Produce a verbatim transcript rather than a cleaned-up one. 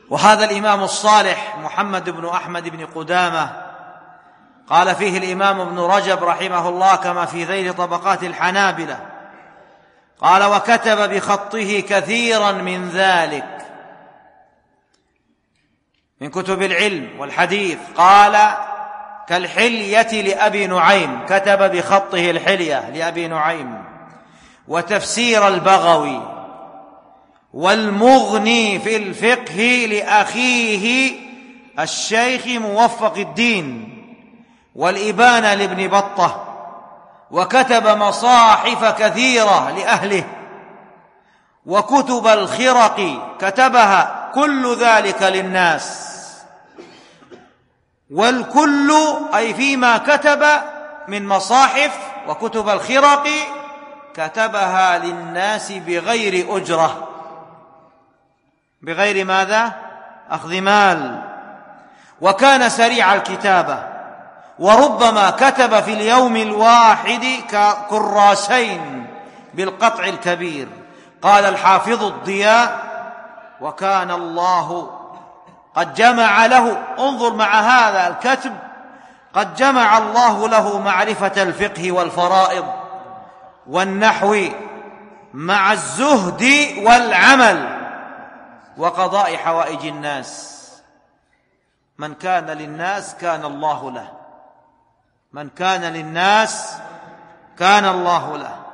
وهذا الإمام الصالح محمد بن أحمد بن قدامة قال فيه الإمام ابن رجب رحمه الله كما في ذيل طبقات الحنابلة، قال: وكتب بخطه كثيرا من ذلك من كتب العلم والحديث. قال: كالحلية لأبي نعيم، كتب بخطه الحلية لأبي نعيم، وتفسير البغوي، والمغني في الفقه لأخيه الشيخ موفق الدين، والإبانة لابن بطة، وكتب مصاحف كثيرة لأهله، وكتب الخرق كتبها، كل ذلك للناس. والكل أي فيما كتب من مصاحف وكتب الخرق كتبها للناس بغير أجرة، بغير ماذا؟ أخذ مال. وكان سريع الكتابة، وربما كتب في اليوم الواحد ككراسين بالقطع الكبير. قال الحافظ الضياء: وكان الله قد جمع له، انظر مع هذا الكتب، قد جمع الله له معرفة الفقه والفرائض والنحو مع الزهد والعمل وقضاء حوائج الناس. من كان للناس كان الله له، من كان للناس كان الله له.